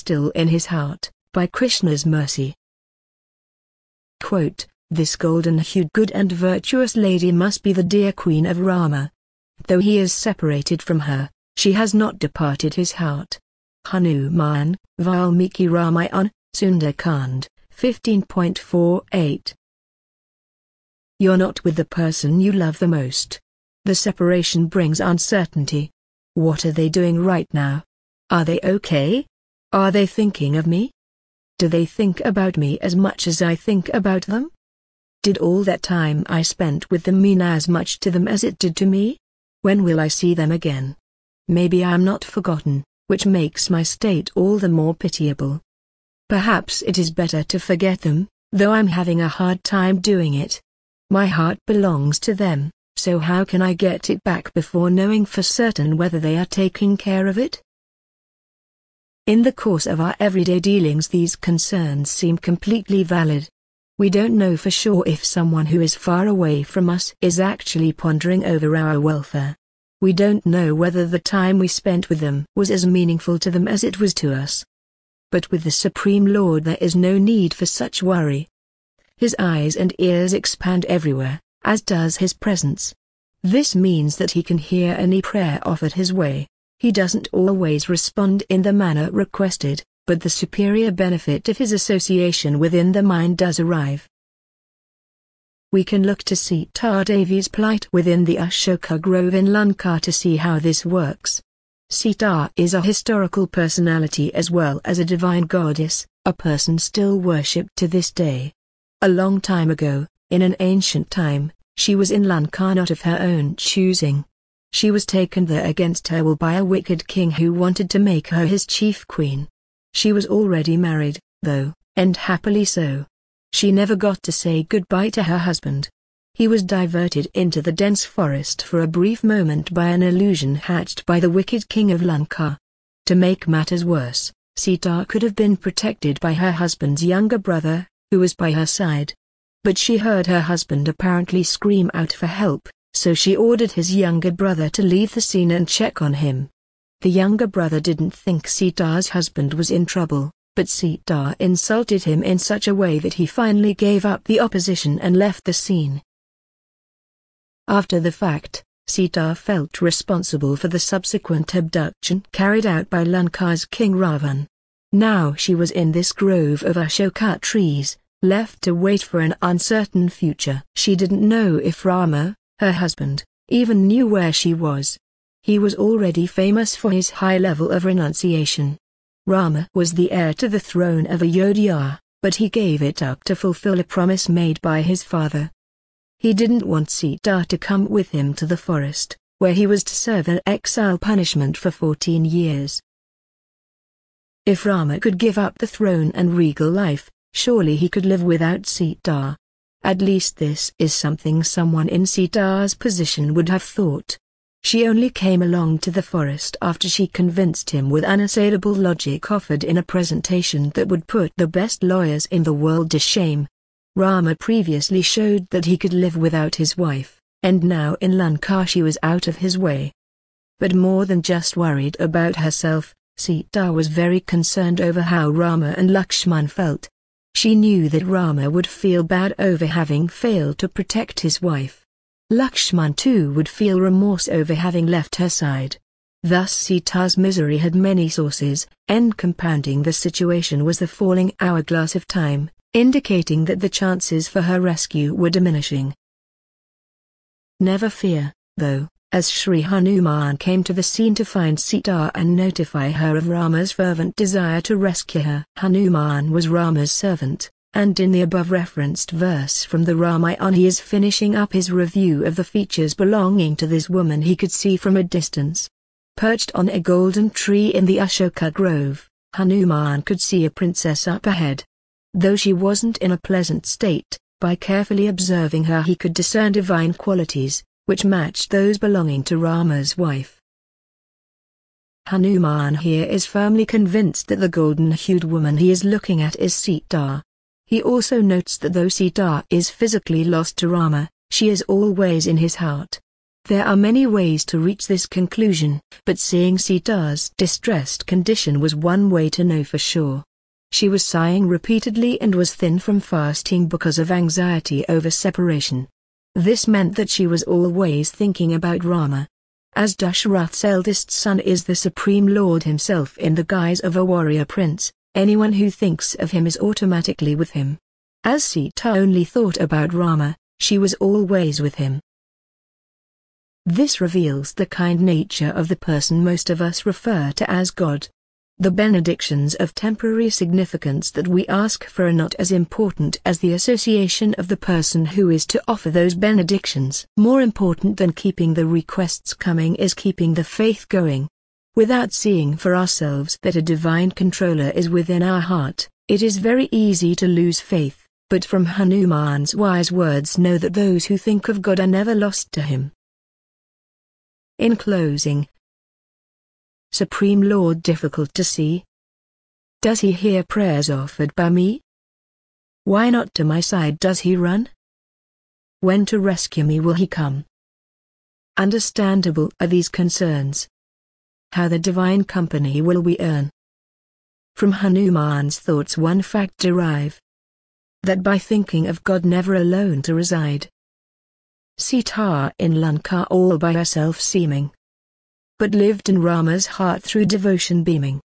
still in his heart, by Krishna's mercy. Quote, "This golden-hued good and virtuous lady must be the dear queen of Rama. Though he is separated from her, she has not departed his heart." Hanuman, Valmiki Ramayana, Sundar-Kand, 15.48. You're not with the person you love the most. The separation brings uncertainty. What are they doing right now? Are they okay? Are they thinking of me? Do they think about me as much as I think about them? Did all that time I spent with them mean as much to them as it did to me? When will I see them again? Maybe I am not forgotten, which makes my state all the more pitiable. Perhaps it is better to forget them, though I'm having a hard time doing it. My heart belongs to them, so how can I get it back before knowing for certain whether they are taking care of it? In the course of our everyday dealings, these concerns seem completely valid. We don't know for sure if someone who is far away from us is actually pondering over our welfare. We don't know whether the time we spent with them was as meaningful to them as it was to us. But with the Supreme Lord there is no need for such worry. His eyes and ears expand everywhere, as does his presence. This means that he can hear any prayer offered his way. He doesn't always respond in the manner requested, but the superior benefit of his association within the mind does arrive. We can look to Sita Devi's plight within the Ashoka Grove in Lanka to see how this works. Sita is a historical personality as well as a divine goddess, a person still worshipped to this day. A long time ago, in an ancient time, she was in Lanka not of her own choosing. She was taken there against her will by a wicked king who wanted to make her his chief queen. She was already married, though, and happily so. She never got to say goodbye to her husband. He was diverted into the dense forest for a brief moment by an illusion hatched by the wicked king of Lanka. To make matters worse, Sita could have been protected by her husband's younger brother, who was by her side. But she heard her husband apparently scream out for help, so she ordered his younger brother to leave the scene and check on him. The younger brother didn't think Sita's husband was in trouble, but Sita insulted him in such a way that he finally gave up the opposition and left the scene. After the fact, Sita felt responsible for the subsequent abduction carried out by Lanka's king Ravan. Now she was in this grove of Ashoka trees, left to wait for an uncertain future. She didn't know if Rama, her husband, even knew where she was. He was already famous for his high level of renunciation. Rama was the heir to the throne of Ayodhya, but he gave it up to fulfill a promise made by his father. He didn't want Sita to come with him to the forest, where he was to serve an exile punishment for 14 years. If Rama could give up the throne and regal life, surely he could live without Sita. At least this is something someone in Sita's position would have thought. She only came along to the forest after she convinced him with unassailable logic offered in a presentation that would put the best lawyers in the world to shame. Rama previously showed that he could live without his wife, and now in Lanka she was out of his way. But more than just worried about herself, Sita was very concerned over how Rama and Lakshman felt. She knew that Rama would feel bad over having failed to protect his wife. Lakshman too would feel remorse over having left her side. Thus Sita's misery had many sources, and compounding the situation was the falling hourglass of time, indicating that the chances for her rescue were diminishing. Never fear, though, as Sri Hanuman came to the scene to find Sita and notify her of Rama's fervent desire to rescue her. Hanuman was Rama's servant, and in the above-referenced verse from the Ramayana he is finishing up his review of the features belonging to this woman he could see from a distance. Perched on a golden tree in the Ashoka Grove, Hanuman could see a princess up ahead. Though she wasn't in a pleasant state, by carefully observing her he could discern divine qualities, which matched those belonging to Rama's wife. Hanuman here is firmly convinced that the golden-hued woman he is looking at is Sita. He also notes that though Sita is physically lost to Rama, she is always in his heart. There are many ways to reach this conclusion, but seeing Sita's distressed condition was one way to know for sure. She was sighing repeatedly and was thin from fasting because of anxiety over separation. This meant that she was always thinking about Rama. As Dashrath's eldest son is the Supreme Lord himself in the guise of a warrior prince, anyone who thinks of him is automatically with him. As Sita only thought about Rama, she was always with him. This reveals the kind nature of the person most of us refer to as God. The benedictions of temporary significance that we ask for are not as important as the association of the person who is to offer those benedictions. More important than keeping the requests coming is keeping the faith going. Without seeing for ourselves that a divine controller is within our heart, it is very easy to lose faith, but from Hanuman's wise words know that those who think of God are never lost to him. In closing, Supreme Lord difficult to see? Does he hear prayers offered by me? Why not to my side does he run? When to rescue me will he come? Understandable are these concerns. How the divine company will we earn? From Hanuman's thoughts one fact derive. That by thinking of God never alone to reside. Sita in Lanka all by herself seeming, but lived in Rama's heart through devotion beaming.